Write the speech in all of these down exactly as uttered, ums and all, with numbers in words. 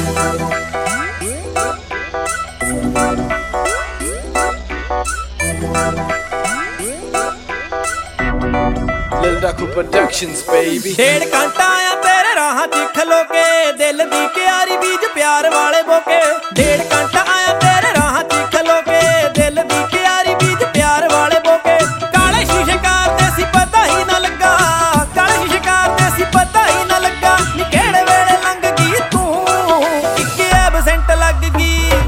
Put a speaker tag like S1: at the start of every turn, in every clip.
S1: Lil Daku Productions, baby।
S2: डेढ़ घंटा आया तेरे राह च खलो के दिल दी क्यारी बीज प्यार वाले बोके। डेढ़ घंटा आया तेरे राह च खलो के दिल दी क्यारी बीज प्यार वाले बोके। काले शीशे कारते सी पता ही ना लगा, काले शीशे कारते सी पता ही ना लगा। नी केड़े वेले लंघ गई तू इक एबसेंट लग गई।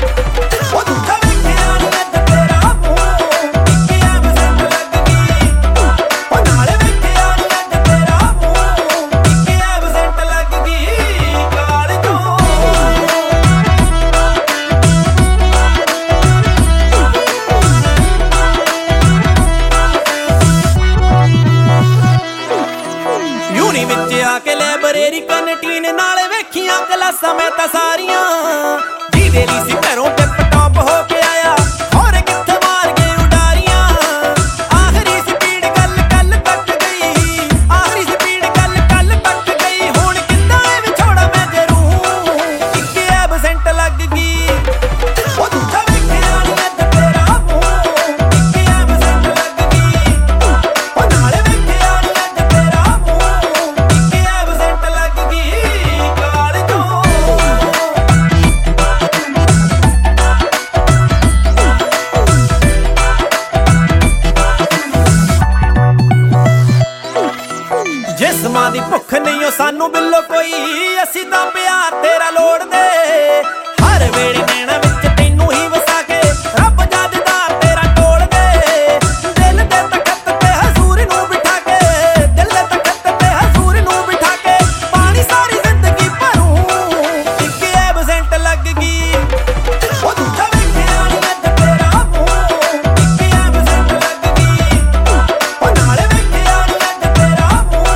S2: यूनी विच आके लाइब्रेरी कैंटीन नाल वेखियां क्लासां मैं तां सारियां। जिहदे लई सी घरों टिप टॉप हो के आया होर कित्थे मार के उडारियां। आखरी स्पीड गल गल तक गई, आखरी स्पीड गल गल तक गई। हुण किद्दां ए विछोड़ा मैं जरूं इक एबसेंट लग गई। ओ दूजा वेखिया नी अज तेरा मूंह इक एबसेंट लग गई। ओ नाले वेखिया नी अज तेरा जिस्मां दी भुख नहीं सानू बिल्लो कोई, असी तां प्यार तेरा लोड़दे। हर वेले नैना विच तैनू ही वसा के रब जददा तेरा टोलदे। दिल दे तखत ते हजूर नू बिठा के, दिल दे तखत ते हजूर नू बिठा के पानी सारी जिंदगी भरूं इक एबसेंट लग गई। ओ दूजा वेखिया नी अज तेरा मूंह इक एबसेंट लग गई। ओ नाले वेखिया नी अज तेरा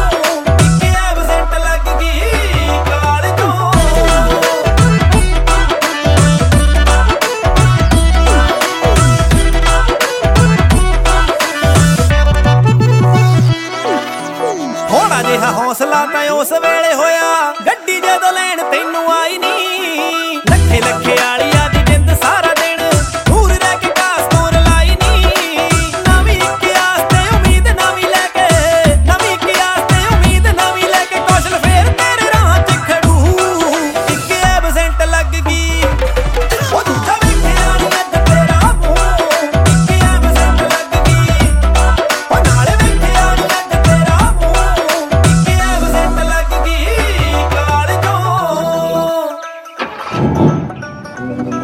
S2: हौसला तां उस वेले होया गड्डी जदों लैण तैनू आई नी। लखे लखे आलिया दी जिंद सारा दिन दूर रह के कास तोर लाई नी। नवीं इक आस ते उम्मीद नवीं लैके, नवीं इक आस ते उम्मीद नवीं लैके कौशल फेर तेरे राह च खड़ू इक एबसेंट लग गई। ओ दूजा वेखिया नी अज तेरा मूंह इक एबसेंट लग गई। ओ नाले वेखिया नी अज तेरा लग गई काल जो।